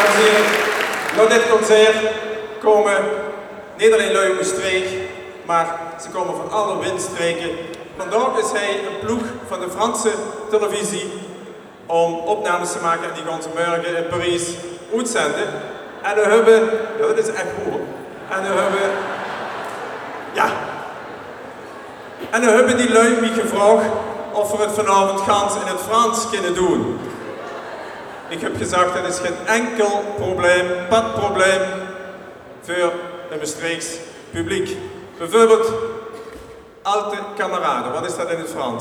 dames en heren, naar dit concert komen niet alleen lui uit Streek, maar ze komen van alle windstreken. Vandaag is hij een ploeg van de Franse televisie om opnames te maken en die gaan ze morgen in Parijs uitzenden. En we hebben, ja, dat is echt goed. En we hebben, ja. En we hebben die lui mij gevraagd of we het vanavond gans in het Frans kunnen doen. Ik heb gezegd, dat is geen enkel probleem, probleem voor een Maastrichts publiek. Bijvoorbeeld, alte kameraden, wat is dat in het Frans?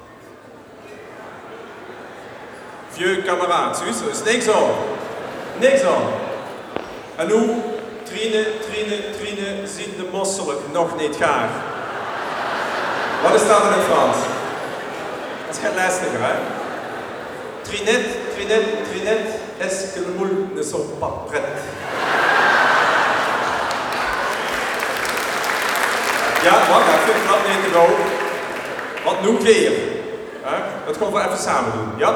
Vieux camarades, zus, er is niks aan. Niks aan. En nu, Trine, zien de mosselen nog niet gaar. Wat is dat in het Frans? Dat is geen lastiger, hè? Trinette, est-ce que le moule ne sont pas prêts? Ja, wacht even, dat niet te go. Wat nu keer? Dat gaan we even samen doen, ja?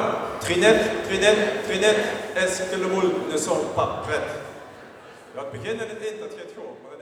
Trinette, est-ce que le moule ne sont pas prêts? Ja, het begin en het eind, dat gaat goed.